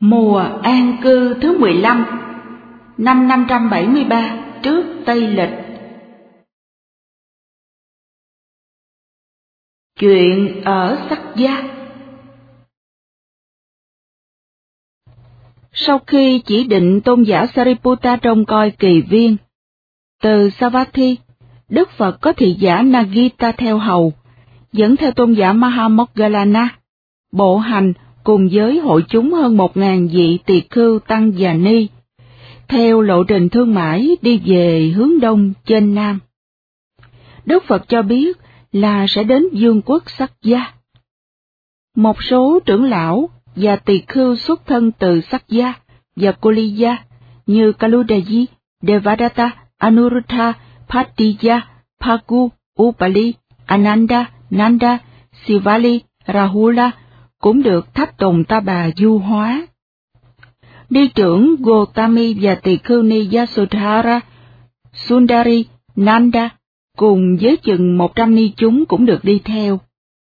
Mùa an cư thứ 15, năm 573 trước Tây Lịch. Chuyện ở Sắc Gia. Sau khi chỉ định tôn giả Sariputta trông coi kỳ viên, từ Savatthi, Đức Phật có thị giả Nagita theo hầu, dẫn theo tôn giả Mahamoggallana, bộ hành cùng với hội chúng hơn 1.000 vị tỳ khưu tăng già ni, theo lộ trình thương mại đi về hướng đông trên nam. Đức Phật cho biết là sẽ đến vương quốc Sắc Gia. Một số trưởng lão và tỳ khưu xuất thân từ Sắc Gia và Koliya như Kaludaji, Devadatta, Anuruddha, Patija, Phagu, Upali, Ananda, Nanda, Sivali, Rahula cũng được tháp tùng Ta Bà du hóa. Đi trưởng Gotami và tỳ khưu ni Yasodhara, Sundari, Nanda cùng với chừng 100 ni chúng cũng được đi theo.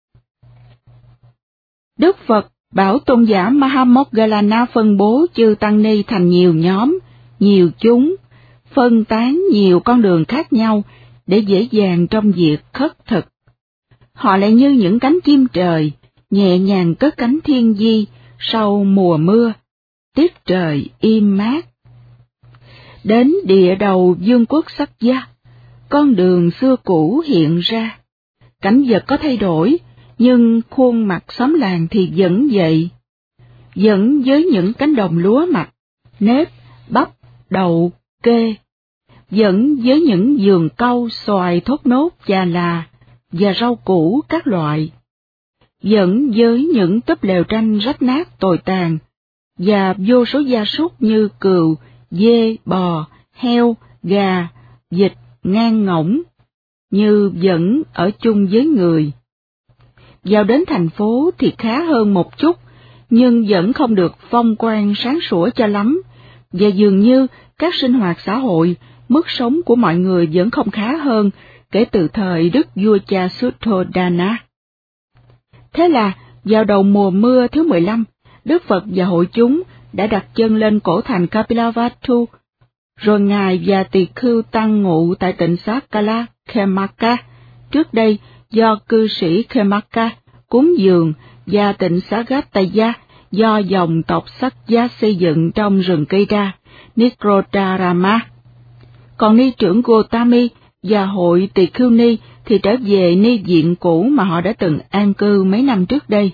Đức Phật bảo tôn giả Mahamoggallana phân bố chư tăng ni thành nhiều nhóm, nhiều chúng, phân tán nhiều con đường khác nhau để dễ dàng trong việc khất thực. Họ lại như những cánh chim trời, nhẹ nhàng cất cánh thiên di sau mùa mưa, tiết trời im mát. Đến địa đầu vương quốc Sắc Gia, con đường xưa cũ hiện ra, cảnh vật có thay đổi, nhưng khuôn mặt xóm làng thì vẫn vậy, vẫn với những cánh đồng lúa mạch, nếp, bắp, đậu, kê, vẫn với những vườn cau, xoài, thốt nốt, chà là và rau củ các loại, vẫn với những túp lều tranh rách nát tồi tàn, và vô số gia súc như cừu, dê, bò, heo, gà, vịt, ngan ngỗng, như vẫn ở chung với người. Vào đến thành phố thì khá hơn một chút, nhưng vẫn không được phong quang sáng sủa cho lắm, và dường như các sinh hoạt xã hội, mức sống của mọi người vẫn không khá hơn kể từ thời Đức vua cha Suddhodana. Thế là, vào đầu mùa mưa thứ 15, Đức Phật và hội chúng đã đặt chân lên cổ thành Kapilavatthu, rồi Ngài và tỳ khưu tăng ngụ tại tịnh xá Kala Khemaka, trước đây do cư sĩ Khemaka cúng dường, và tịnh xá Gattaya do dòng tộc Sắc Gia xây dựng trong rừng cây đa, Nikrodharama. Còn ni trưởng Gotami và hội tỳ khưu ni thì trở về ni viện cũ mà họ đã từng an cư mấy năm trước đây.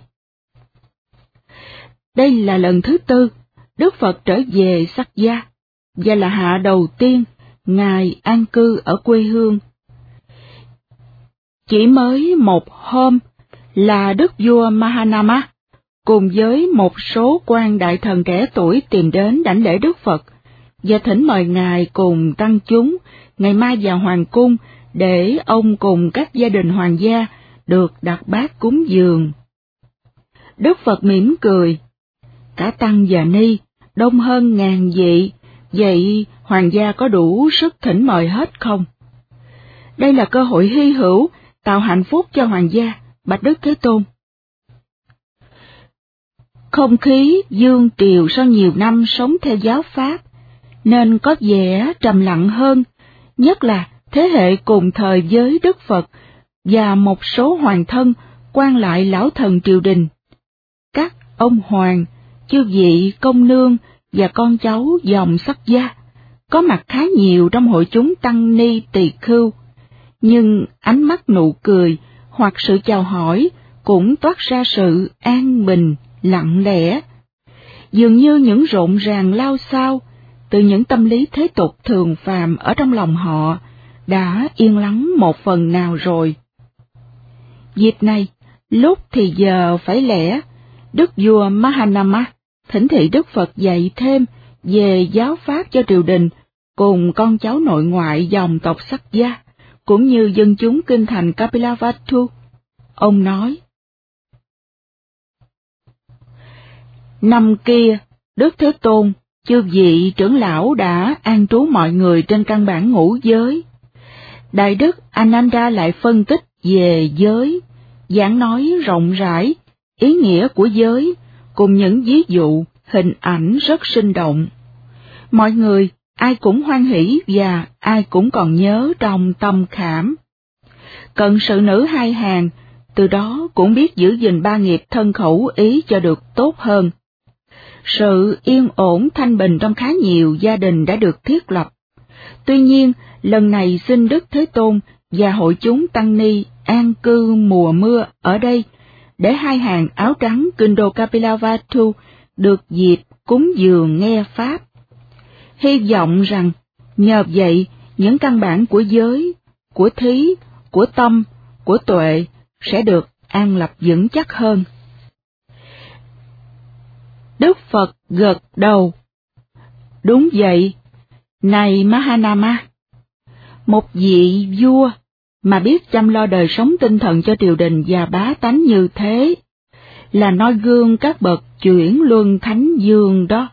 Đây là lần thứ tư Đức Phật trở về Sắc Gia, và là hạ đầu tiên Ngài an cư ở quê hương. Chỉ mới một hôm là Đức vua Mahanama cùng với một số quan đại thần trẻ tuổi tìm đến đảnh lễ Đức Phật và thỉnh mời Ngài cùng tăng chúng ngày mai vào hoàng cung để ông cùng các gia đình hoàng gia được đặt bát cúng dường. Đức Phật mỉm cười, cả tăng và ni đông hơn 1.000 vị, vậy hoàng gia có đủ sức thỉnh mời hết không? Đây là cơ hội hy hữu tạo hạnh phúc cho hoàng gia, bạch Đức Thế Tôn. Không khí dương triều sau nhiều năm sống theo giáo pháp nên có vẻ trầm lặng hơn, nhất là thế hệ cùng thời với Đức Phật và một số hoàng thân quan lại lão thần triều đình. Các ông hoàng, chư vị công nương và con cháu dòng Sắc Gia có mặt khá nhiều trong hội chúng tăng ni tỳ khưu, nhưng ánh mắt nụ cười hoặc sự chào hỏi cũng toát ra sự an bình, lặng lẽ, dường như những rộn ràng lao xao từ những tâm lý thế tục thường phàm ở trong lòng họ đã yên lắng một phần nào rồi. Dịp này, lúc thì giờ phải lẽ, Đức vua Mahanama thỉnh thị Đức Phật dạy thêm về giáo pháp cho triều đình cùng con cháu nội ngoại dòng tộc Sắc Gia, cũng như dân chúng kinh thành Kapilavatthu. Ông nói: năm kia, Đức Thế Tôn, chư vị trưởng lão đã an trú mọi người trên căn bản ngũ giới. Đại đức Ananda lại phân tích về giới, giảng nói rộng rãi ý nghĩa của giới cùng những ví dụ hình ảnh rất sinh động. Mọi người, ai cũng hoan hỉ và ai cũng còn nhớ trong tâm khảm. Cận sự nữ hai hàng, từ đó cũng biết giữ gìn ba nghiệp thân khẩu ý cho được tốt hơn. Sự yên ổn thanh bình trong khá nhiều gia đình đã được thiết lập. Tuy nhiên, lần này xin Đức Thế Tôn và hội chúng tăng ni an cư mùa mưa ở đây, để hai hàng áo trắng Kindo Kapilavatthu được dịp cúng dường nghe Pháp. Hy vọng rằng, nhờ vậy, những căn bản của giới, của thí, của tâm, của tuệ sẽ được an lập vững chắc hơn. Đức Phật gật đầu. Đúng vậy, này Mahanama, một vị vua mà biết chăm lo đời sống tinh thần cho triều đình và bá tánh như thế, là noi gương các bậc chuyển luân thánh dương đó.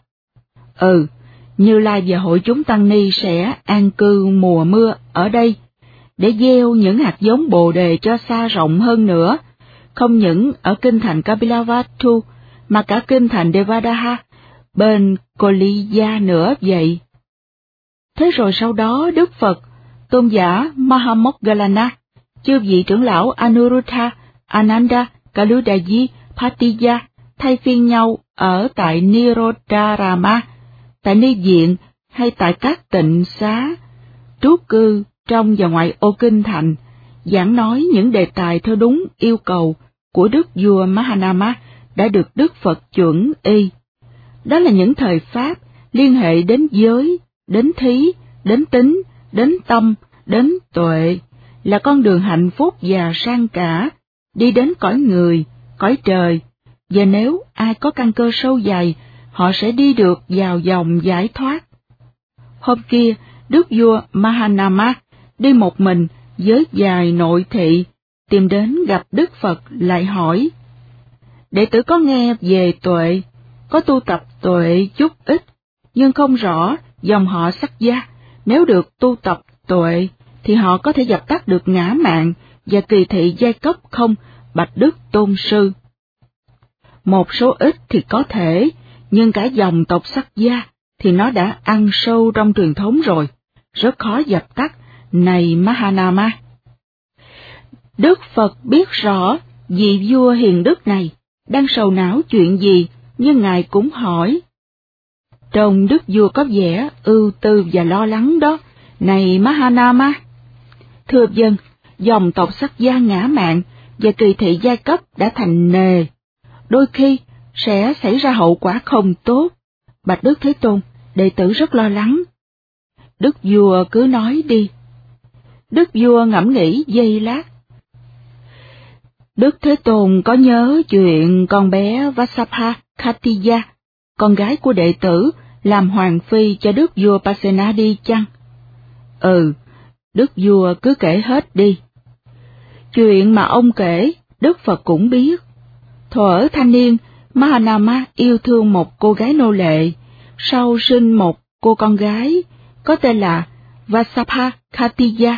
Như Lai và hội chúng tăng ni sẽ an cư mùa mưa ở đây, để gieo những hạt giống Bồ đề cho xa rộng hơn nữa, không những ở kinh thành Kapilavatthu, mà cả kinh thành Devadaha, bên Koliya nữa vậy. Thế rồi sau đó Đức Phật, tôn giả Mahamoggallana, chư vị trưởng lão Anuruddha, Ananda, Kaludaji, Patiya thay phiên nhau ở tại Nirodharama, tại ni viện hay tại các tịnh xá, trú cư trong và ngoài ô kinh thành, giảng nói những đề tài theo đúng yêu cầu của Đức vua Mahanama đã được Đức Phật chuẩn y. Đó là những thời Pháp liên hệ đến giới, đến thí, đến tín, đến tâm, đến tuệ, là con đường hạnh phúc và sang cả, đi đến cõi người, cõi trời, và nếu ai có căn cơ sâu dày, họ sẽ đi được vào dòng giải thoát. Hôm kia, Đức vua Mahanama đi một mình với vài nội thị, tìm đến gặp Đức Phật lại hỏi: đệ tử có nghe về tuệ, có tu tập tuệ chút ít, nhưng không rõ dòng họ Sắc Gia, nếu được tu tập tuệ, thì họ có thể dập tắt được ngã mạn và kỳ thị giai cấp không, bạch Đức Tôn Sư? Một số ít thì có thể, nhưng cả dòng tộc Sắc Gia thì nó đã ăn sâu trong truyền thống rồi, rất khó dập tắt, này Mahanama. Đức Phật biết rõ vị vua hiền đức này đang sầu não chuyện gì, nhưng Ngài cũng hỏi. Trông Đức vua có vẻ ưu tư và lo lắng đó, này Mahanama. Thưa vâng, dòng tộc Sắc Gia ngã mạn và kỳ thị giai cấp đã thành nề, đôi khi sẽ xảy ra hậu quả không tốt. Bạch Đức Thế Tôn, đệ tử rất lo lắng. Đức vua cứ nói đi. Đức vua ngẫm nghĩ giây lát. Đức Thế Tôn có nhớ chuyện con bé Vassapha Khatiya, con gái của đệ tử, làm hoàng phi cho đức vua Pasenadi chăng? Đức vua cứ kể hết đi. Chuyện mà ông kể, Đức Phật cũng biết. Thuở thanh niên, Mahanama yêu thương một cô gái nô lệ, sau sinh một cô con gái, có tên là Vassapha Khatiya.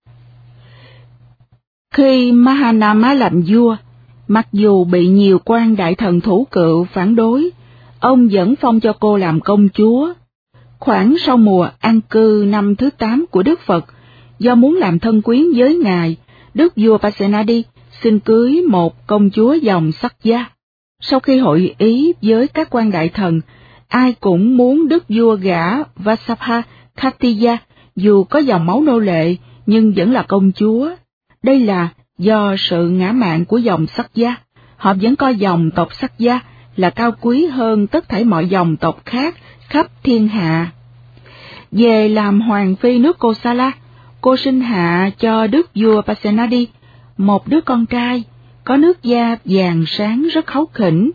Khi Mahanama làm vua, mặc dù bị nhiều quan đại thần thủ cựu phản đối, ông vẫn phong cho cô làm công chúa. Khoảng sau mùa an cư năm thứ 8 của Đức Phật, do muốn làm thân quyến với Ngài, đức vua Pasenadi xin cưới một công chúa dòng Sắc Gia. Sau khi hội ý với các quan đại thần, ai cũng muốn đức vua gả Vassapha Khatiya, dù có dòng máu nô lệ nhưng vẫn là công chúa. Đây là do sự ngã mạn của dòng Sắc Gia, họ vẫn coi dòng tộc Sắc Gia là cao quý hơn tất thảy mọi dòng tộc khác khắp thiên hạ. Về làm hoàng phi nước Kosala, cô sinh hạ cho đức vua Pasenadi một đứa con trai, có nước da vàng sáng rất kháu khỉnh.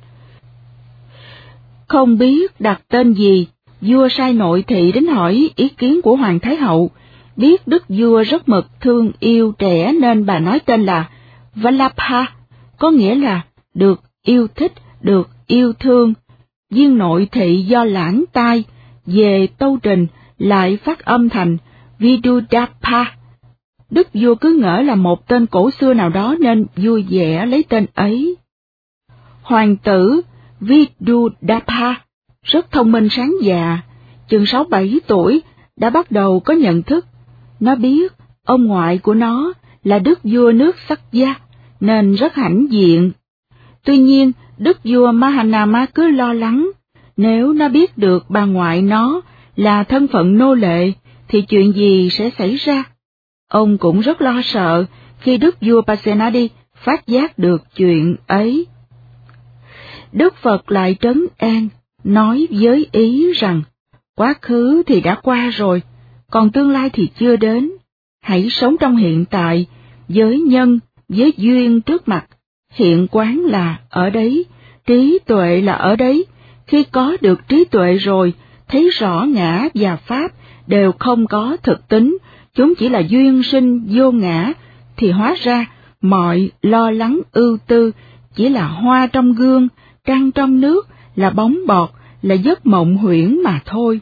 Không biết đặt tên gì, vua sai nội thị đến hỏi ý kiến của Hoàng Thái Hậu, biết đức vua rất mực thương yêu trẻ nên bà nói tên là Vallabha, có nghĩa là được yêu thích, được yêu thương. Viên nội thị do lãng tai, về tâu trình lại phát âm thành Vidudapha. Đức vua cứ ngỡ là một tên cổ xưa nào đó nên vui vẻ lấy tên ấy. Hoàng tử Vidudapha rất thông minh sáng dạ, chừng 6-7 tuổi đã bắt đầu có nhận thức. Nó biết ông ngoại của nó là đức vua nước Sakya nên rất hãnh diện. Tuy nhiên, đức vua Mahanama cứ lo lắng, nếu nó biết được bà ngoại nó là thân phận nô lệ thì chuyện gì sẽ xảy ra. Ông cũng rất lo sợ khi đức vua Pasenadi phát giác được chuyện ấy. Đức Phật lại trấn an, nói với ý rằng, quá khứ thì đã qua rồi, còn tương lai thì chưa đến. Hãy sống trong hiện tại, với nhân, với duyên trước mặt. Hiện quán là ở đấy, trí tuệ là ở đấy. Khi có được trí tuệ rồi, thấy rõ ngã và pháp đều không có thực tính, chúng chỉ là duyên sinh vô ngã, thì hóa ra mọi lo lắng ưu tư chỉ là hoa trong gương, trăng trong nước, là bóng bọt, là giấc mộng huyễn mà thôi.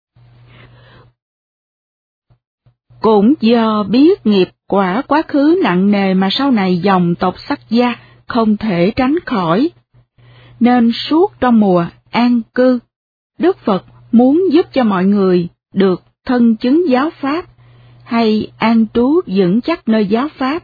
Cũng do biết nghiệp quả quá khứ nặng nề mà sau này dòng tộc Sakya không thể tránh khỏi, nên suốt trong mùa an cư, Đức Phật muốn giúp cho mọi người được thân chứng giáo pháp, hay an trú vững chắc nơi giáo pháp.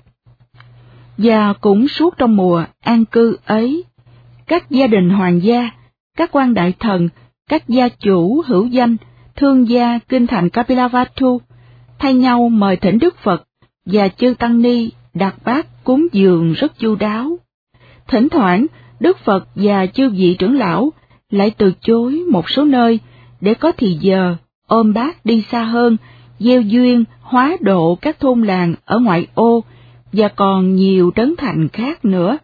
Và cũng suốt trong mùa an cư ấy, các gia đình hoàng gia, các quan đại thần, các gia chủ hữu danh, thương gia kinh thành Kapilavatthu thay nhau mời thỉnh Đức Phật và chư tăng ni đặt bát cúng dường rất chu đáo. Thỉnh thoảng, Đức Phật và chư vị trưởng lão lại từ chối một số nơi để có thì giờ ôm bát đi xa hơn, gieo duyên hóa độ các thôn làng ở ngoại ô và còn nhiều trấn thành khác nữa.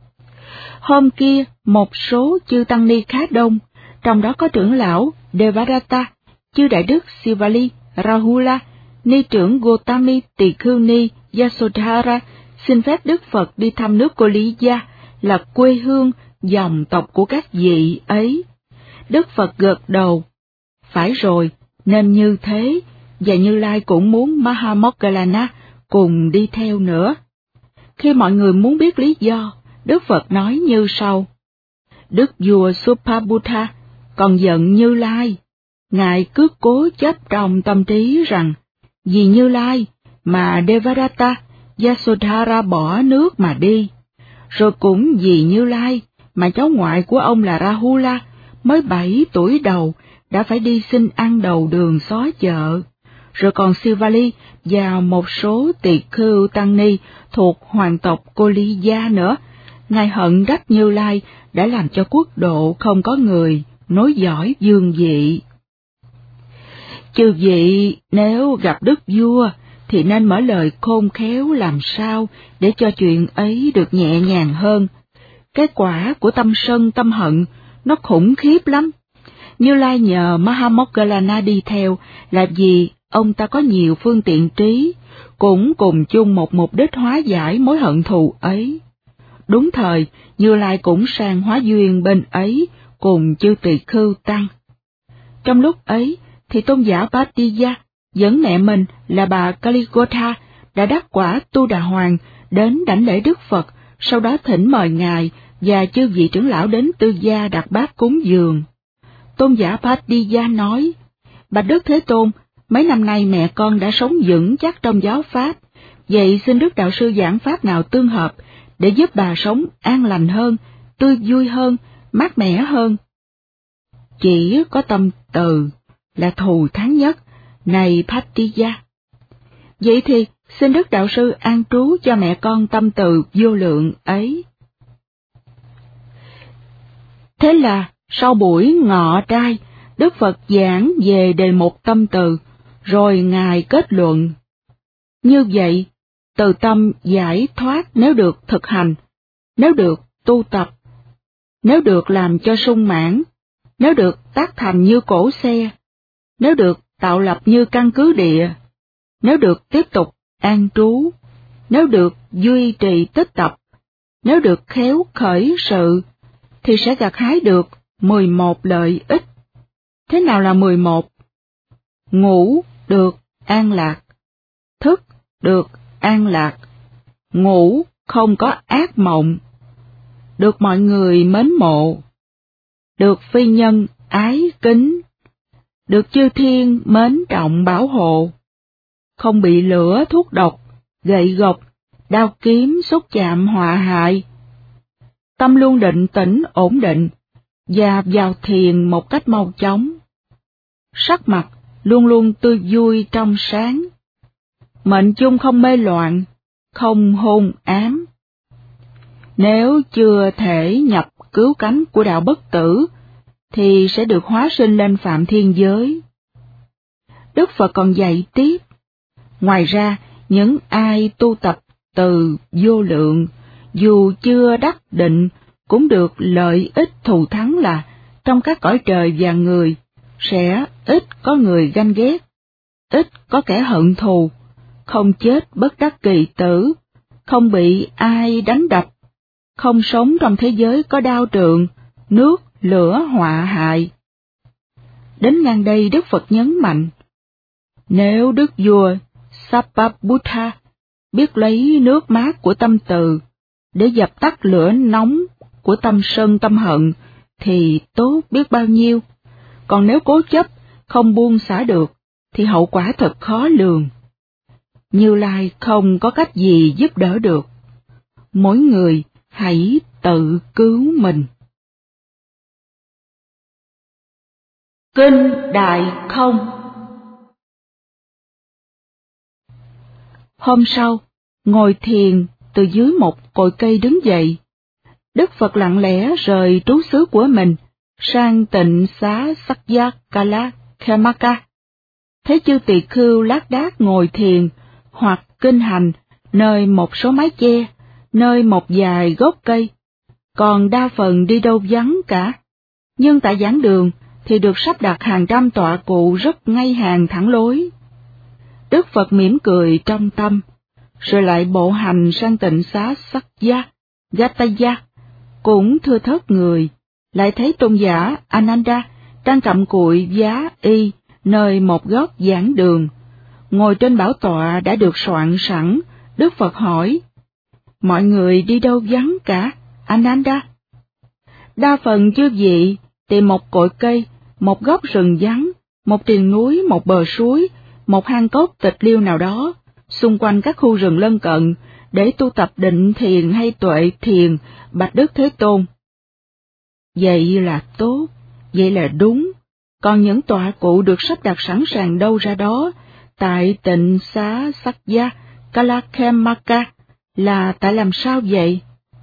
Hôm kia, một số chư tăng ni khá đông, trong đó có trưởng lão Devadatta, chư đại đức Sivali, Rahula, ni trưởng Gotami Tỳ Khưu Ni Yasodhara xin phép Đức Phật đi thăm nước Koliya, là quê hương dòng tộc của các vị ấy. Đức Phật gật đầu, phải rồi, nên như thế, và Như Lai cũng muốn Mahamoggallana cùng đi theo nữa. Khi mọi người muốn biết lý do, Đức Phật nói như sau: Đức vua Subhabuddha còn giận Như Lai, Ngài cứ cố chấp trong tâm trí rằng vì Như Lai mà Devadatta, Yasodhara bỏ nước mà đi, rồi cũng vì Như Lai mà cháu ngoại của ông là Rahula mới 7 tuổi đầu đã phải đi xin ăn đầu đường xó chợ, rồi còn Sivali và một số tỳ khưu tăng ni thuộc hoàng tộc Koliya nữa. Ngài hận trách Như Lai đã làm cho quốc độ không có người nối dõi vương vị. Chư vị nếu gặp đức vua thì nên mở lời khôn khéo làm sao để cho chuyện ấy được nhẹ nhàng hơn. Cái quả của tâm sân tâm hận nó khủng khiếp lắm. Như Lai nhờ Mahamoggallana đi theo là vì ông ta có nhiều phương tiện trí, cũng cùng chung một mục đích hóa giải mối hận thù ấy. Đúng thời, Như Lai cũng sang hóa duyên bên ấy cùng chư tỳ khưu tăng. Trong lúc ấy thì tôn giả Bhattiya dẫn mẹ mình là bà Kaligotha đã đắc quả Tu Đà Hoàng đến đảnh lễ Đức Phật, sau đó thỉnh mời Ngài và chư vị trưởng lão đến tư gia đặt bát cúng dường. Tôn giả Bhattiya nói: Bạch Đức Thế Tôn, mấy năm nay mẹ con đã sống vững chắc trong giáo pháp, vậy xin Đức Đạo Sư giảng pháp nào tương hợp để giúp bà sống an lành hơn, tươi vui hơn, mát mẻ hơn. Chỉ có tâm từ là thù thắng nhất, này Bhattiya. Vậy thì xin Đức Đạo Sư an trú cho mẹ con tâm từ vô lượng ấy. Thế là sau buổi ngọ trai, Đức Phật giảng về đề mục tâm từ, rồi Ngài kết luận: như vậy, từ tâm giải thoát nếu được thực hành, nếu được tu tập, nếu được làm cho sung mãn, nếu được tác thành như cỗ xe, nếu được tạo lập như căn cứ địa, nếu được tiếp tục an trú, nếu được duy trì tích tập, nếu được khéo khởi sự, thì sẽ gặt hái được 11 lợi ích. Thế nào là 11? Ngủ được an lạc, thức được an lạc, ngủ không có ác mộng, được mọi người mến mộ, được phi nhân ái kính, được chư thiên mến trọng bảo hộ, không bị lửa thuốc độc, gậy gộc, đao kiếm xúc chạm họa hại. Tâm luôn định tĩnh ổn định, và vào thiền một cách mau chóng. Sắc mặt luôn luôn tươi vui trong sáng. Mệnh chung không mê loạn, không hôn ám. Nếu chưa thể nhập cứu cánh của đạo bất tử, thì sẽ được hóa sinh lên phạm thiên giới. Đức Phật còn dạy tiếp, ngoài ra, những ai tu tập từ vô lượng, dù chưa đắc định, cũng được lợi ích thù thắng là trong các cõi trời và người, sẽ ít có người ganh ghét, ít có kẻ hận thù, không chết bất đắc kỳ tử, không bị ai đánh đập, không sống trong thế giới có đao trượng, nước, lửa họa hại. Đến ngang đây Đức Phật nhấn mạnh, nếu Đức Vua Sariputta biết lấy nước mát của tâm từ để dập tắt lửa nóng của tâm sân tâm hận, thì tốt biết bao nhiêu. Còn nếu cố chấp, không buông xả được, thì hậu quả thật khó lường. Như Lai không có cách gì giúp đỡ được. Mỗi người hãy tự cứu mình. Kinh Đại Không. Hôm sau, ngồi thiền từ dưới một cội cây đứng dậy, Đức Phật lặng lẽ rời trú xứ của mình sang tịnh xá Sakyakala Khemaka. Thấy chư tỳ khưu lác đác ngồi thiền hoặc kinh hành nơi một số mái che, nơi một vài gốc cây, còn đa phần đi đâu vắng cả. Nhưng tại giảng đường thì được sắp đặt hàng trăm tọa cụ rất ngay hàng thẳng lối. Đức Phật mỉm cười trong tâm, rồi lại bộ hành sang tịnh xá Sakya, Gataya, cũng thưa thớt người, lại thấy tôn giả Ananda đang cặm cụi giá y nơi một góc giảng đường, ngồi trên bảo tọa đã được soạn sẵn. Đức Phật hỏi, mọi người đi đâu vắng cả, Ananda? Đa phần chư vị tìm một cội cây, một góc rừng vắng, một triền núi, một bờ suối, một hang cốc tịch liêu nào đó, xung quanh các khu rừng lân cận, để tu tập định thiền hay tuệ thiền, bạch Đức Thế Tôn. Vậy là tốt, vậy là đúng, còn những tọa cụ được sắp đặt sẵn sàng đâu ra đó, tại tịnh xá Sakya, Kalakhemaka, là tại làm sao vậy?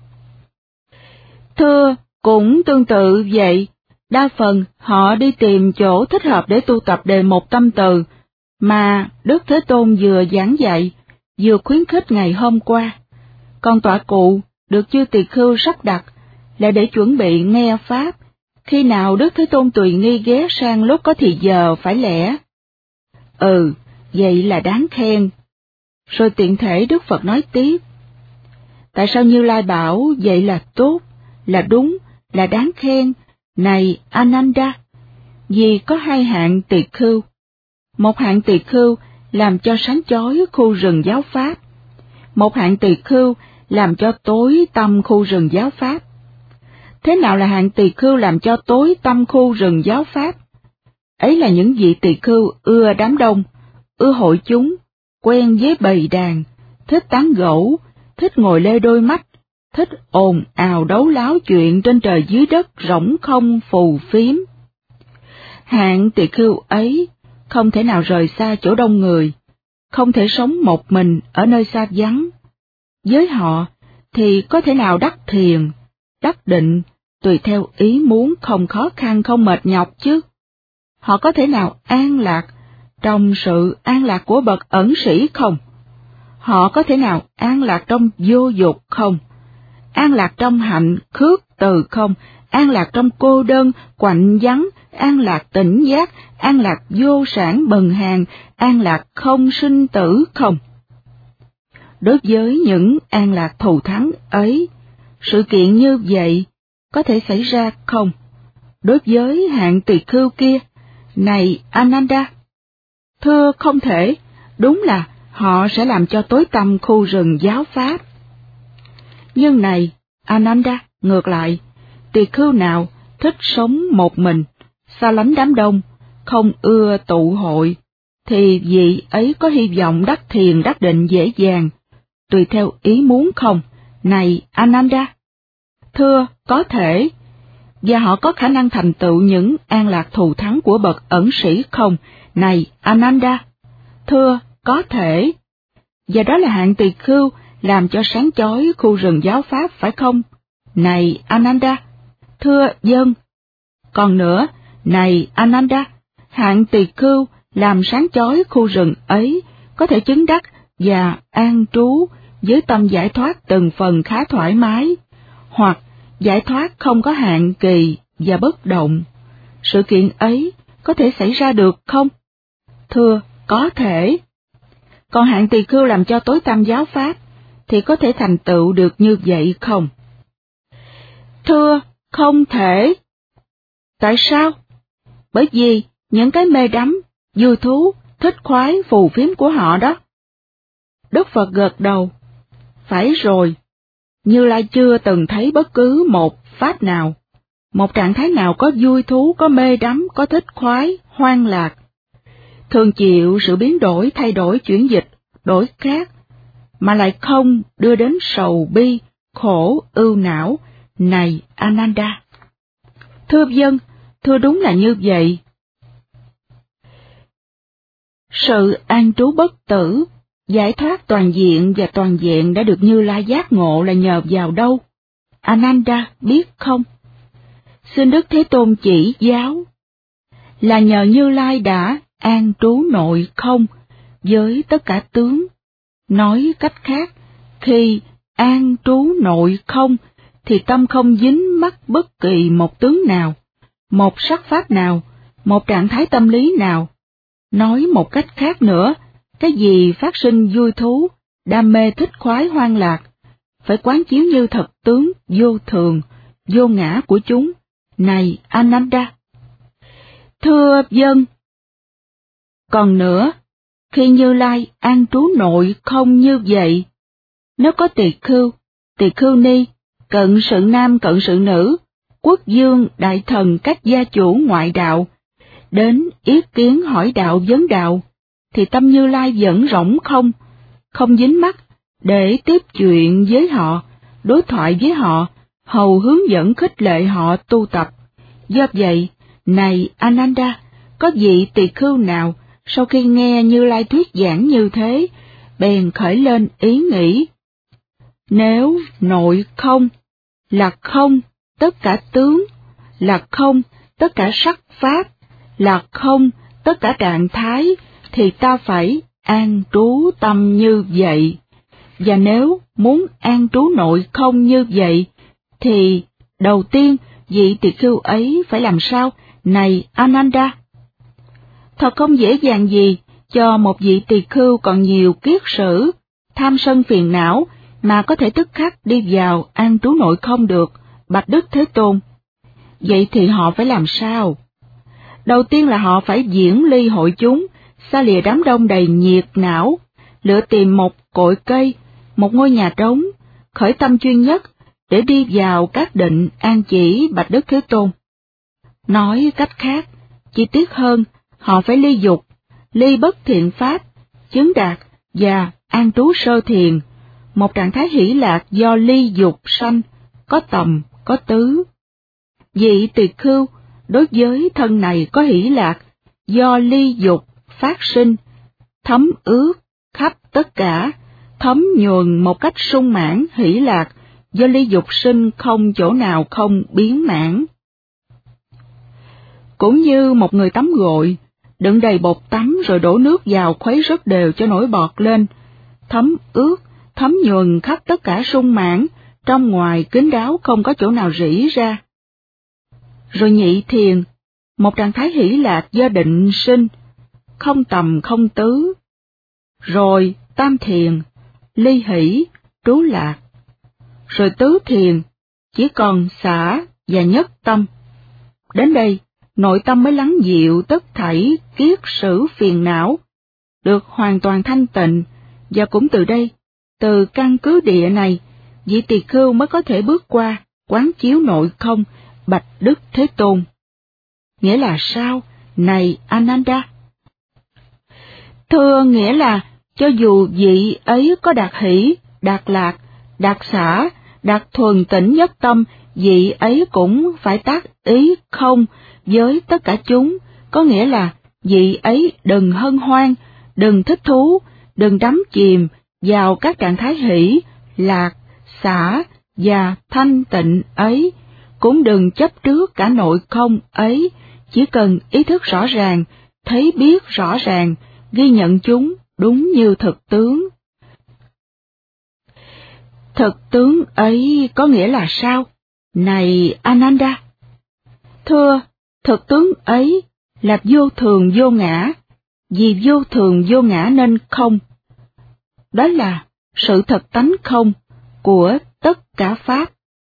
Thưa, cũng tương tự vậy, đa phần họ đi tìm chỗ thích hợp để tu tập đề một tâm từ, mà Đức Thế Tôn vừa giảng dạy, vừa khuyến khích ngày hôm qua. Còn tọa cụ được chư tỳ khưu sắp đặt là để chuẩn bị nghe pháp, khi nào Đức Thế Tôn tùy nghi ghé sang lúc có thì giờ phải lẽ. Vậy là đáng khen. Rồi tiện thể Đức Phật nói tiếp, tại sao Như Lai bảo vậy là tốt, là đúng, là đáng khen, này Ananda? Vì có hai hạng tỳ khưu. Một hạng tỳ khưu làm cho sáng chói khu rừng giáo pháp, một hạng tỳ khưu làm cho tối tăm khu rừng giáo pháp. Thế nào là hạng tỳ khưu làm cho tối tăm khu rừng giáo pháp? Ấy là những vị tỳ khưu ưa đám đông, ưa hội chúng, quen với bầy đàn, thích tán gẫu, thích ngồi lê đôi mắt, thích ồn ào đấu láo chuyện trên trời dưới đất rỗng không phù phiếm. Hạng tỳ khưu ấy không thể nào rời xa chỗ đông người, không thể sống một mình ở nơi xa vắng. Với họ thì có thể nào đắc thiền, đắc định, tùy theo ý muốn, không khó khăn, không mệt nhọc chứ. Họ có thể nào an lạc trong sự an lạc của bậc ẩn sĩ không? Họ có thể nào an lạc trong vô dục không? An lạc trong hạnh khước từ không? An lạc trong cô đơn, quạnh vắng, an lạc tỉnh giác, an lạc vô sản bần hàn, an lạc không sinh tử không? Đối với những an lạc thù thắng ấy, sự kiện như vậy có thể xảy ra không? Đối với hạng tỳ khưu kia, này Ananda? Thưa không thể, đúng là họ sẽ làm cho tối tăm khu rừng giáo pháp. Nhưng này Ananda, ngược lại, tỳ khưu nào thích sống một mình, xa lánh đám đông, không ưa tụ hội, thì vị ấy có hy vọng đắc thiền đắc định dễ dàng, tùy theo ý muốn không, này Ananda? Thưa, có thể. Và họ có khả năng thành tựu những an lạc thù thắng của bậc ẩn sĩ không, này Ananda? Thưa, có thể. Và đó là hạng tỳ khưu làm cho sáng chói khu rừng giáo pháp phải không, này Ananda? Thưa, vâng. Còn nữa, này Ananda, hạng tỳ khưu làm sáng chói khu rừng ấy có thể chứng đắc và an trú với tâm giải thoát từng phần khá thoải mái, hoặc giải thoát không có hạn kỳ và bất động. Sự kiện ấy có thể xảy ra được không? Thưa, có thể. Còn hạng tỳ khưu làm cho tối tăm giáo pháp thì có thể thành tựu được như vậy không? Thưa, không thể. Tại sao? Bởi vì những cái mê đắm, vui thú, thích khoái phù phiếm của họ đó. Đức Phật gật đầu. Phải rồi, Như Lai chưa từng thấy bất cứ một pháp nào, một trạng thái nào có vui thú, có mê đắm, có thích khoái, hoan lạc, thường chịu sự biến đổi, thay đổi, chuyển dịch, đổi khác, mà lại không đưa đến sầu bi, khổ, ưu não, này Ananda. Thưa vâng, thưa đúng là như vậy. Sự an trú bất tử, giải thoát toàn diện và toàn vẹn đã được Như Lai giác ngộ là nhờ vào đâu? Ananda biết không? Xin Đức Thế Tôn chỉ giáo. Là nhờ Như Lai đã an trú nội không với tất cả tướng. Nói cách khác, khi an trú nội không thì tâm không dính mắc bất kỳ một tướng nào, một sắc pháp nào, một trạng thái tâm lý nào. Nói một cách khác nữa, cái gì phát sinh vui thú, đam mê thích khoái hoan lạc, phải quán chiếu như thật tướng vô thường, vô ngã của chúng, này Ananda. Thưa vâng. Còn nữa, khi Như Lai an trú nội không như vậy, nếu có tỳ khưu ni, cận sự nam cận sự nữ, quốc vương đại thần các gia chủ ngoại đạo, đến yết kiến hỏi đạo vấn đạo, thì tâm Như Lai vẫn rỗng không, không dính mắc, để tiếp chuyện với họ, đối thoại với họ, hầu hướng dẫn khích lệ họ tu tập. Do vậy, này Ananda, có vị tỳ khưu nào sau khi nghe Như Lai thuyết giảng như thế, bèn khởi lên ý nghĩ: nếu nội không, là không tất cả tướng, là không tất cả sắc pháp, là không tất cả trạng thái, thì ta phải an trú tâm như vậy. Và nếu muốn an trú nội không như vậy, thì đầu tiên vị tỳ khưu ấy phải làm sao, này Ananda? Thật không dễ dàng gì cho một vị tỳ khưu còn nhiều kiết sử, tham sân phiền não, mà có thể tức khắc đi vào an trú nội không được, bạch Đức Thế Tôn. Vậy thì họ phải làm sao? Đầu tiên là họ phải diễn ly hội chúng, xa lìa đám đông đầy nhiệt não, lựa tìm một cội cây, một ngôi nhà trống, khởi tâm chuyên nhất, để đi vào các định an chỉ bạch Đức Thế Tôn. Nói cách khác, chi tiết hơn, họ phải ly dục, ly bất thiện pháp, chứng đạt và an trú sơ thiền, một trạng thái hỷ lạc do ly dục sanh, có tầm, có tứ. Vị tỳ khưu đối với thân này có hỷ lạc do ly dục phát sinh, thấm ướt khắp tất cả, thấm nhuần một cách sung mãn hỷ lạc do ly dục sinh không chỗ nào không biến mãn. Cũng như một người tắm gội, đựng đầy bột tắm rồi đổ nước vào khuấy rất đều cho nổi bọt lên, thấm ướt, thấm nhuần khắp tất cả sung mãn, trong ngoài kín đáo không có chỗ nào rỉ ra. Rồi nhị thiền, một trạng thái hỷ lạc do định sinh, không tầm không tứ. Rồi tam thiền, ly hỷ, trú lạc. Rồi tứ thiền, chỉ còn xả và nhất tâm. Đến đây, nội tâm mới lắng dịu tất thảy kiết sử phiền não, được hoàn toàn thanh tịnh, và cũng từ đây, từ căn cứ địa này, vị tỳ khưu mới có thể bước qua quán chiếu nội không, bạch Đức Thế Tôn. nghĩa là sao, này Ananda? Thưa, nghĩa là cho dù vị ấy có đạt hỷ, đạt lạc, đạt xả, đạt thuần tĩnh nhất tâm, vị ấy cũng phải tác ý không với tất cả chúng, có nghĩa là vị ấy đừng hân hoan, đừng thích thú, đừng đắm chìm vào các trạng thái hỷ, lạc, xả và thanh tịnh ấy, cũng đừng chấp trước cả nội không ấy, chỉ cần ý thức rõ ràng, thấy biết rõ ràng, ghi nhận chúng đúng như thực tướng. Thực tướng ấy có nghĩa là sao, này Ananda? Thưa, thực tướng ấy là vô thường vô ngã, vì vô thường vô ngã nên không. Đó là sự thật tánh không của tất cả Pháp.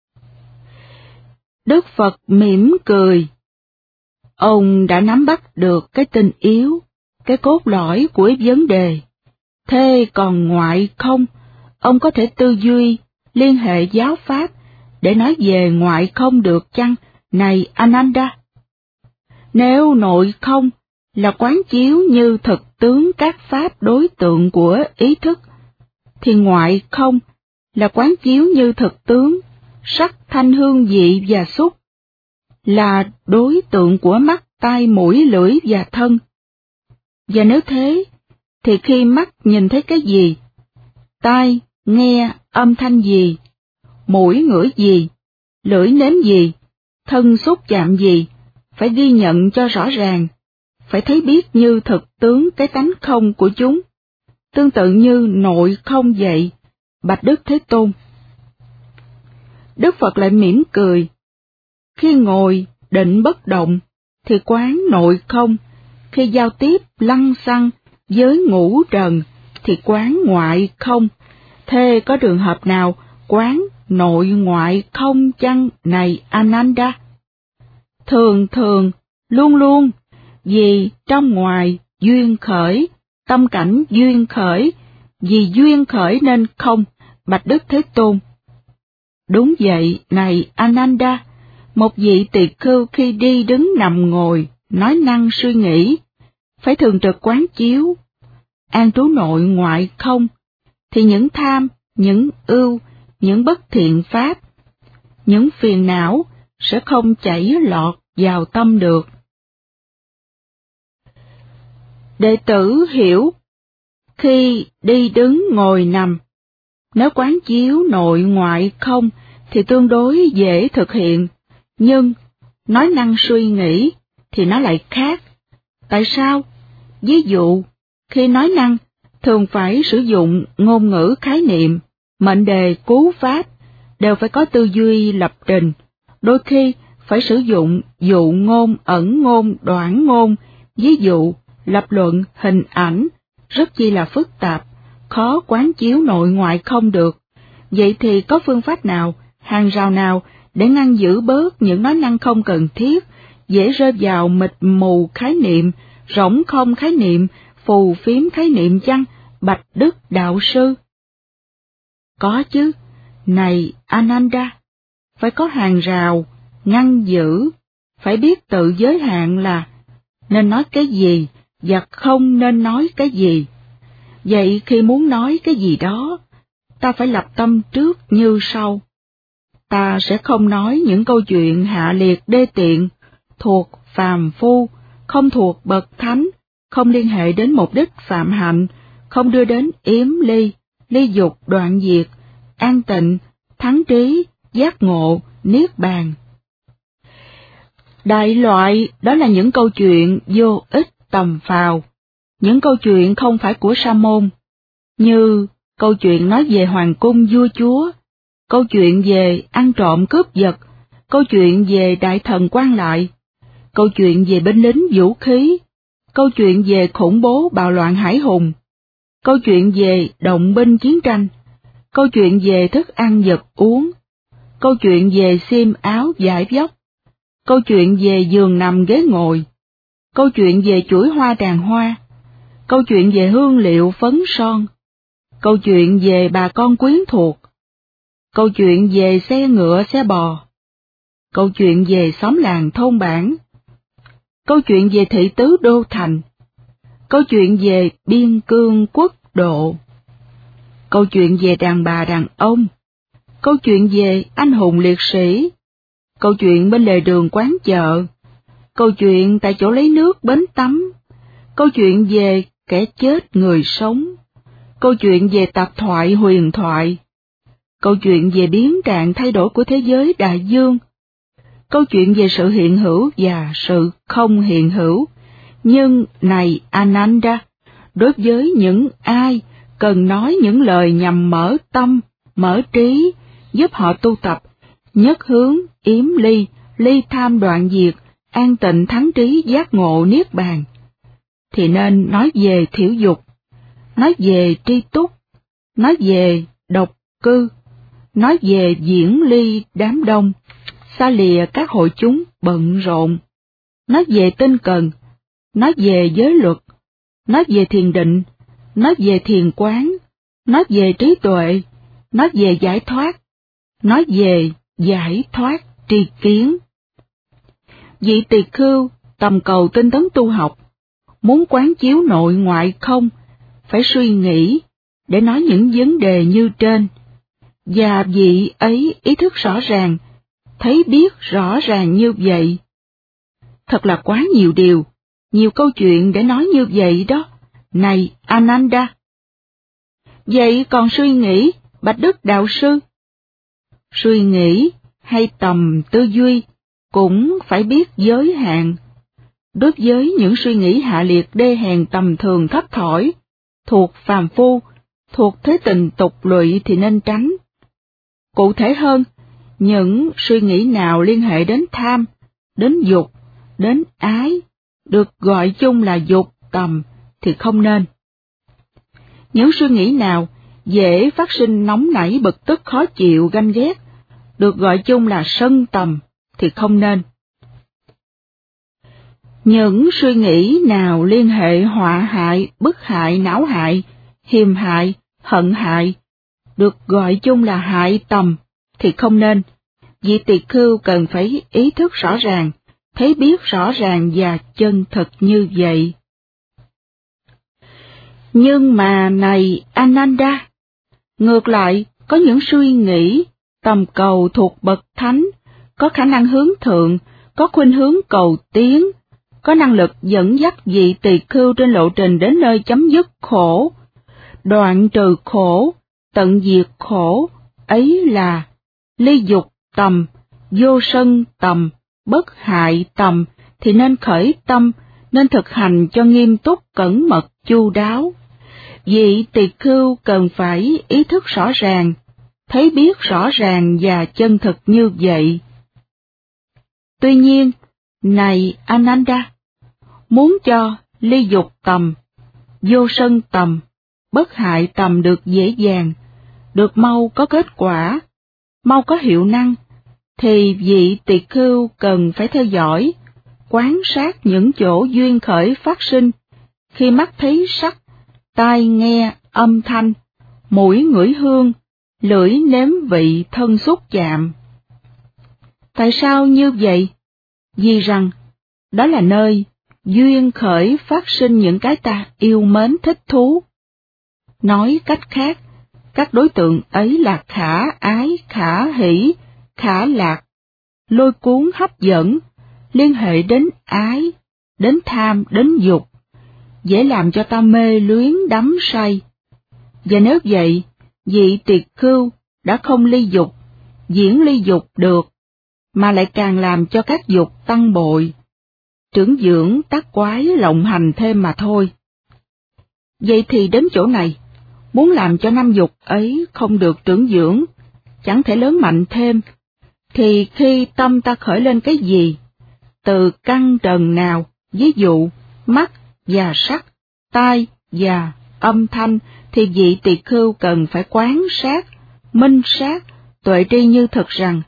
Đức Phật mỉm cười. Ông đã nắm bắt được cái tinh yếu, cái cốt lõi của vấn đề. Thế còn ngoại không, ông có thể tư duy, liên hệ giáo Pháp để nói về ngoại không được chăng, này Ananda? Nếu nội không là quán chiếu như thực tướng các Pháp đối tượng của ý thức, thì ngoại không là quán chiếu như thực tướng sắc thanh hương vị và xúc, là đối tượng của mắt, tai, mũi, lưỡi và thân. Và nếu thế, thì khi mắt nhìn thấy cái gì, tai nghe âm thanh gì, mũi ngửi gì, lưỡi nếm gì, thân xúc chạm gì, phải ghi nhận cho rõ ràng, phải thấy biết như thực tướng cái tánh không của chúng. Tương tự như nội không vậy, bạch Đức Thế Tôn. Đức Phật lại mỉm cười. Khi ngồi định bất động thì quán nội không, khi giao tiếp lăng xăng với ngũ trần thì quán ngoại không. Thế có trường hợp nào quán nội ngoại không chăng, này Ananda? Thường thường, luôn luôn, vì trong ngoài duyên khởi, tâm cảnh duyên khởi, vì duyên khởi nên không, bạch Đức Thế Tôn. Đúng vậy, này Ananda, một vị tỳ khưu khi đi đứng nằm ngồi, nói năng suy nghĩ, phải thường trực quán chiếu, an trú nội ngoại không, thì những tham, những ưu, những bất thiện pháp, những phiền não sẽ không chảy lọt vào tâm được. Đệ tử hiểu, khi đi đứng ngồi nằm, nếu quán chiếu nội ngoại không thì tương đối dễ thực hiện, nhưng nói năng suy nghĩ thì nó lại khác. Tại sao? Ví dụ, khi nói năng, thường phải sử dụng ngôn ngữ khái niệm, mệnh đề cú pháp, đều phải có tư duy lập trình, đôi khi phải sử dụng dụ ngôn, ẩn ngôn, đoạn ngôn, ví dụ, lập luận, hình ảnh, rất chi là phức tạp, khó quán chiếu nội ngoại không được. Vậy thì có phương pháp nào, hàng rào nào để ngăn giữ bớt những nói năng không cần thiết, dễ rơi vào mịt mù khái niệm, rỗng không khái niệm, phù phiếm khái niệm chăng, bạch Đức Đạo Sư? Có chứ, này Ananda, phải có hàng rào, ngăn giữ, phải biết tự giới hạn là nên nói cái gì và không nên nói cái gì. Vậy khi muốn nói cái gì đó, ta phải lập tâm trước như sau. Ta sẽ không nói những câu chuyện hạ liệt đê tiện, thuộc phàm phu, không thuộc bậc thánh, không liên hệ đến mục đích phạm hạnh, không đưa đến yếm ly, ly dục đoạn diệt, an tịnh, thắng trí, giác ngộ, niết bàn. Đại loại đó là những câu chuyện vô ích tầm phào, những câu chuyện không phải của sa môn, như câu chuyện nói về hoàng cung vua chúa, câu chuyện về ăn trộm cướp giật, câu chuyện về đại thần quan lại, câu chuyện về binh lính vũ khí, câu chuyện về khủng bố bạo loạn hải hùng, câu chuyện về động binh chiến tranh, câu chuyện về thức ăn vật uống, câu chuyện về xiêm áo vải vóc, câu chuyện về giường nằm ghế ngồi, câu chuyện về chuỗi hoa đàn hoa, câu chuyện về hương liệu phấn son, câu chuyện về bà con quyến thuộc, câu chuyện về xe ngựa xe bò, câu chuyện về xóm làng thôn bản, câu chuyện về thị tứ đô thành, câu chuyện về biên cương quốc độ, câu chuyện về đàn bà đàn ông, câu chuyện về anh hùng liệt sĩ, câu chuyện bên lề đường quán chợ, câu chuyện tại chỗ lấy nước bến tắm, câu chuyện về kẻ chết người sống, câu chuyện về tạp thoại huyền thoại, câu chuyện về biến trạng thay đổi của thế giới đại dương, câu chuyện về sự hiện hữu và sự không hiện hữu. Nhưng này Ananda, đối với những ai cần nói những lời nhằm mở tâm, mở trí, giúp họ tu tập, nhất hướng, yếm ly, ly tham đoạn diệt, an tịnh thắng trí giác ngộ niết bàn, thì nên nói về thiểu dục, nói về tri túc, nói về độc cư, nói về diễn ly đám đông, xa lìa các hội chúng bận rộn, nói về tinh cần, nói về giới luật, nói về thiền định, nói về thiền quán, nói về trí tuệ, nói về giải thoát, nói về giải thoát tri kiến. Vị tỳ khưu tầm cầu tinh tấn tu học, muốn quán chiếu nội ngoại không, phải suy nghĩ để nói những vấn đề như trên, và vị ấy ý thức rõ ràng, thấy biết rõ ràng như vậy. Thật là quá nhiều điều, nhiều câu chuyện để nói như vậy đó, này Ananda. Vậy còn suy nghĩ, bạch đức đạo sư? Suy nghĩ hay tầm tư duy cũng phải biết giới hạn. Đối với những suy nghĩ hạ liệt đê hèn tầm thường thấp thỏi, thuộc phàm phu, thuộc thế tình tục lụy thì nên tránh. Cụ thể hơn, những suy nghĩ nào liên hệ đến tham, đến dục, đến ái, được gọi chung là dục tầm thì không nên. Những suy nghĩ nào dễ phát sinh nóng nảy bực tức khó chịu ganh ghét, được gọi chung là sân tầm thì không nên. Những suy nghĩ nào liên hệ họa hại, bức hại, não hại, hiềm hại, hận hại, được gọi chung là hại tầm thì không nên. Vị tỳ khưu cần phải ý thức rõ ràng, thấy biết rõ ràng và chân thực như vậy. Nhưng mà này Ananda, ngược lại, có những suy nghĩ, tầm cầu thuộc bậc thánh, có khả năng hướng thượng, có khuynh hướng cầu tiến, có năng lực dẫn dắt vị tỳ khưu trên lộ trình đến nơi chấm dứt khổ, đoạn trừ khổ, tận diệt khổ, ấy là ly dục tầm, vô sân tầm, bất hại tầm, thì nên khởi tâm, nên thực hành cho nghiêm túc cẩn mật chu đáo. Vị tỳ khưu cần phải ý thức rõ ràng, thấy biết rõ ràng và chân thực như vậy. Tuy nhiên, này Ananda, muốn cho ly dục tầm, vô sân tầm, bất hại tầm được dễ dàng, được mau có kết quả, mau có hiệu năng, thì vị tỳ khưu cần phải theo dõi, quan sát những chỗ duyên khởi phát sinh, khi mắt thấy sắc, tai nghe âm thanh, mũi ngửi hương, lưỡi nếm vị thân xúc chạm. Tại sao như vậy? Vì rằng, đó là nơi duyên khởi phát sinh những cái ta yêu mến thích thú. Nói cách khác, các đối tượng ấy là khả ái, khả hỷ, khả lạc, lôi cuốn hấp dẫn, liên hệ đến ái, đến tham, đến dục, dễ làm cho ta mê luyến đắm say. Và nếu vậy, vị tỳ khưu đã không ly dục, diễn ly dục được, mà lại càng làm cho các dục tăng bội, trưởng dưỡng tác quái lộng hành thêm mà thôi. Vậy thì đến chỗ này, muốn làm cho năm dục ấy không được trưởng dưỡng, chẳng thể lớn mạnh thêm, thì khi tâm ta khởi lên cái gì, từ căn trần nào, ví dụ mắt và sắc, tai và âm thanh, thì vị tỳ khưu cần phải quán sát, minh sát, tuệ tri như thực rằng,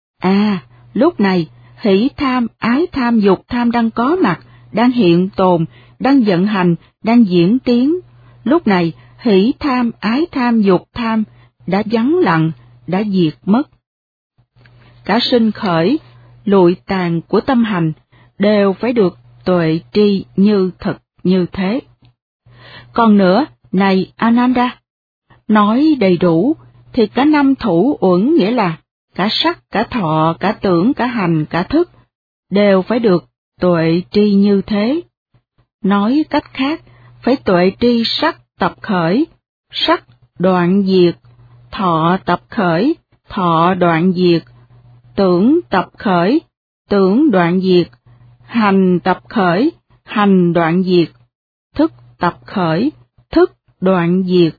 lúc này hỷ tham, ái tham, dục tham đang có mặt, đang hiện tồn, đang vận hành, đang diễn tiến. Lúc này hỷ tham, ái tham, dục tham đã vắng lặng, đã diệt mất. Cả sinh khởi, lụi tàn của tâm hành đều phải được tuệ tri như thực như thế. Còn nữa, này Ananda, nói đầy đủ, thì cả năm thủ uẩn nghĩa là cả sắc, cả thọ, cả tưởng, cả hành, cả thức, đều phải được tuệ tri như thế. Nói cách khác, phải tuệ tri sắc tập khởi, sắc đoạn diệt, thọ tập khởi, thọ đoạn diệt, tưởng tập khởi, tưởng đoạn diệt, hành tập khởi, hành đoạn diệt, thức tập khởi, thức đoạn diệt.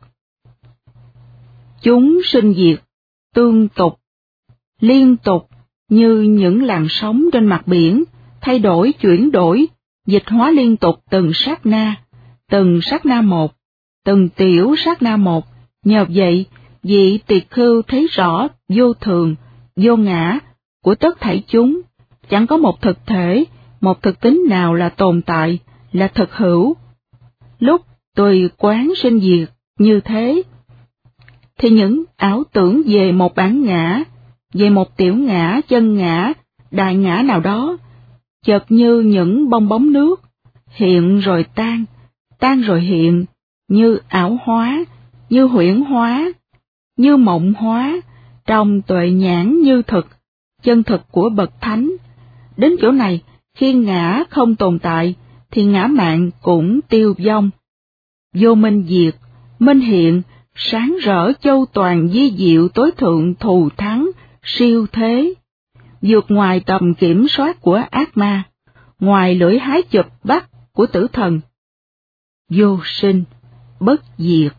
Chúng sinh diệt, tương tục, liên tục như những làn sóng trên mặt biển, thay đổi chuyển đổi, dịch hóa liên tục từng sát na một, từng tiểu sát na một. Nhờ vậy, vị tỳ khưu thấy rõ vô thường, vô ngã của tất thảy chúng, chẳng có một thực thể, một thực tính nào là tồn tại, là thực hữu. Lúc tùy quán sinh diệt như thế, thì những ảo tưởng về một bản ngã, về một tiểu ngã, chân ngã, đại ngã nào đó, chợt như những bong bóng nước, hiện rồi tan rồi hiện, như ảo hóa, như huyễn hóa, như mộng hóa, trong tuệ nhãn như thực, chân thực của bậc thánh. Đến chỗ này, khi ngã không tồn tại, thì ngã mạn cũng tiêu vong. Vô minh diệt, minh hiện, sáng rỡ châu toàn di diệu tối thượng thù thắng, siêu thế, vượt ngoài tầm kiểm soát của ác ma, ngoài lưỡi hái chụp bắt của tử thần. Vô sinh, bất diệt.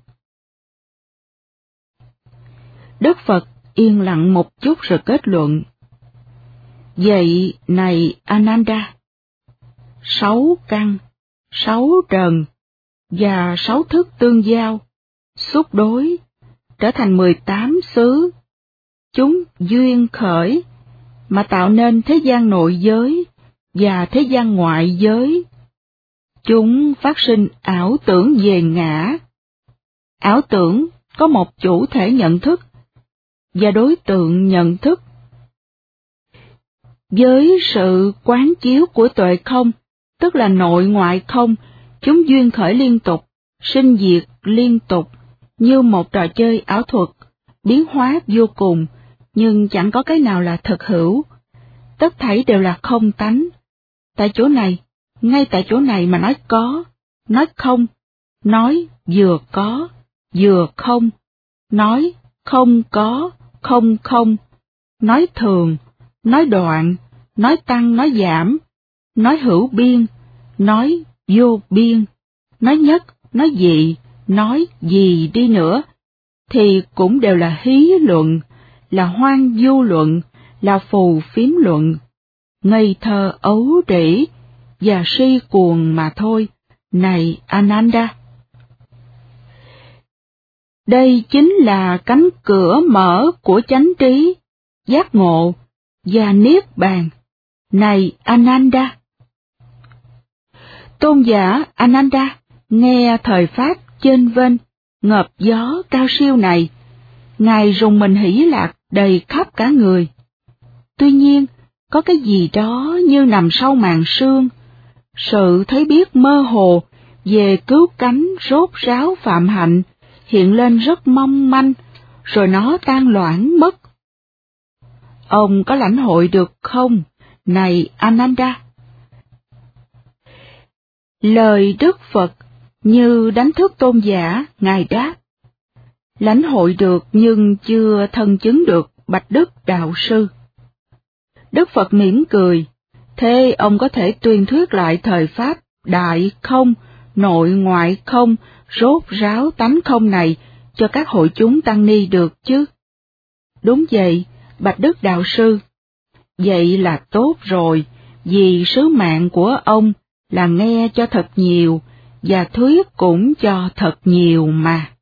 Đức Phật yên lặng một chút rồi kết luận. Vậy này Ananda, 6 căn, 6 trần và 6 thức tương giao, xúc đối, trở thành 18 xứ. Chúng duyên khởi, mà tạo nên thế gian nội giới và thế gian ngoại giới. Chúng phát sinh ảo tưởng về ngã. Ảo tưởng có một chủ thể nhận thức và đối tượng nhận thức. Với sự quán chiếu của tuệ không, tức là nội ngoại không, chúng duyên khởi liên tục, sinh diệt liên tục, như một trò chơi ảo thuật, biến hóa vô cùng, nhưng chẳng có cái nào là thực hữu. Tất thảy đều là không tánh. Tại chỗ này, ngay tại chỗ này mà nói có, nói không, nói vừa có, vừa không, nói không có, không không, nói thường, nói đoạn, nói tăng, nói giảm, nói hữu biên, nói vô biên, nói nhất, nói dị, nói gì đi nữa, thì cũng đều là hí luận, là hoang du luận, là phù phiếm luận, ngây thơ ấu trĩ và si cuồng mà thôi, này Ananda. Đây chính là cánh cửa mở của chánh trí, giác ngộ và niết bàn, này Ananda. Tôn giả Ananda nghe thời pháp chênh vênh, ngợp gió cao siêu này, ngài rùng mình hỷ lạc đầy khắp cả người. Tuy nhiên, có cái gì đó như nằm sau màn sương, sự thấy biết mơ hồ về cứu cánh rốt ráo phạm hạnh hiện lên rất mong manh, rồi nó tan loãng mất. Ông có lãnh hội được không, này Ananda? Lời Đức Phật như đánh thức tôn giả, ngài đáp: lãnh hội được nhưng chưa thân chứng được, bạch Đức Đạo Sư. Đức Phật mỉm cười: thế ông có thể tuyên thuyết lại thời pháp đại không, nội ngoại không, rốt ráo tánh không này cho các hội chúng tăng ni được chứ? Đúng vậy, bạch Đức Đạo Sư. Vậy là tốt rồi, vì sứ mạng của ông là nghe cho thật nhiều và thuyết cũng cho thật nhiều mà.